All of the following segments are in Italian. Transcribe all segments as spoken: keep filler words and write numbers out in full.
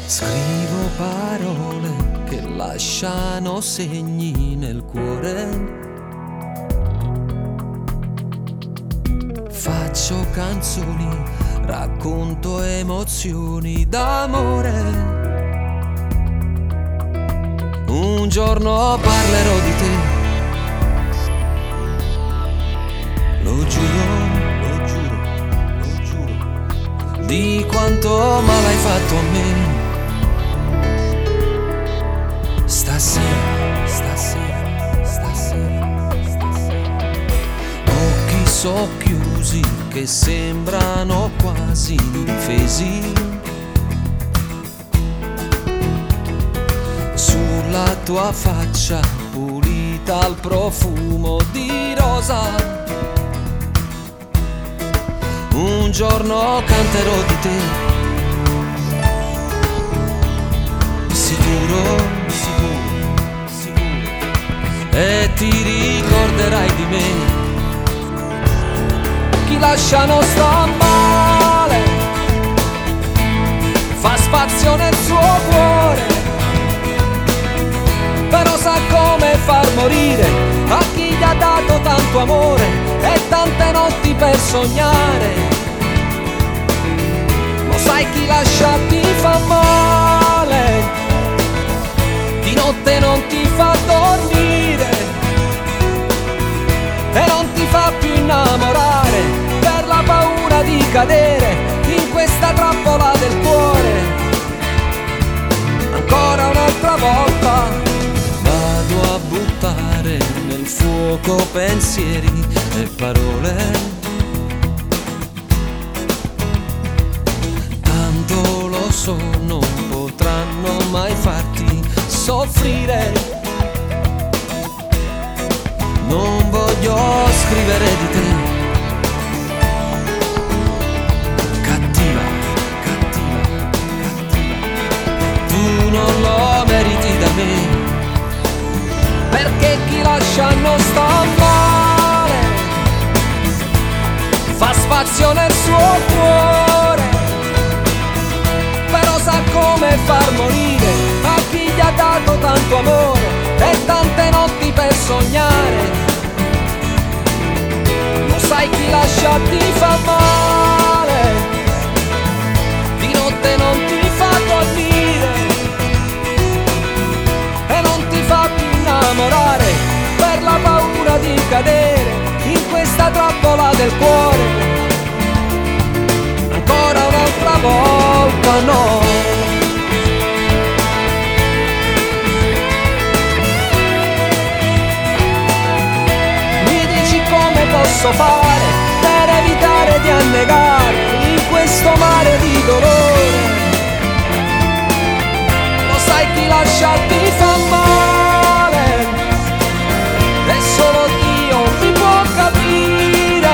Scrivo parole che lasciano segni nel cuore. Faccio canzoni, racconto emozioni d'amore. Un giorno parlerò di te. Lo giuro, lo giuro, lo giuro. Di quanto male hai fatto a me. Stasera, stasera, stasera, stasera. Occhi socchiusi che sembrano quasi indifesi. Sulla tua faccia pulita al profumo di rosa. Un giorno canterò di te. Sicuro. E ti ricorderai di me. Chi lascia non sta male, fa spazio nel suo cuore, però sa come far morire a chi gli ha dato tanto amore e tante notti per sognare. Lo sai, chi lascia ti fa male, di notte non ti fa dormire e non ti fa più innamorare per la paura di cadere in questa trappola del cuore. Ancora un'altra volta vado a buttare nel fuoco pensieri e parole. Tanto lo so, non potranno mai farti soffrire. Non voglio scrivere di te. Cattiva, cattiva, cattiva. Tu non lo meriti da me, perché chi lascia non sta male, fa spazio nel suo cuore, però sa come far morire a chi gli ha dato tanto amore e tante notti per sognare. Lo sai, chi lascia ti fa male, di notte non ti fa dormire e non ti fa più innamorare per la paura di cadere in questa trappola del cuore. Ancora un'altra volta no. Posso fare per evitare di annegare in questo mare di dolore. Lo sai, chi lascia ti fa male e solo Dio mi può capire.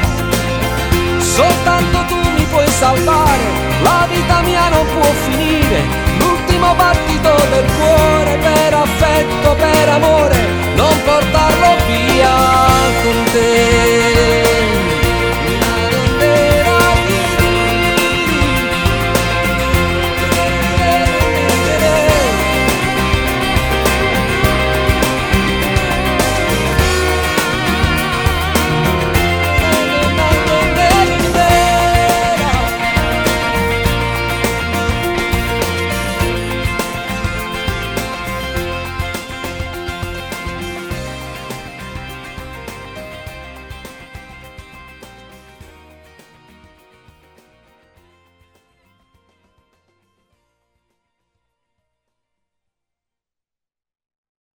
Soltanto tu mi puoi salvare, la vita mia non può finire. L'ultimo battito del cuore, per affetto, per amore, non portarlo via.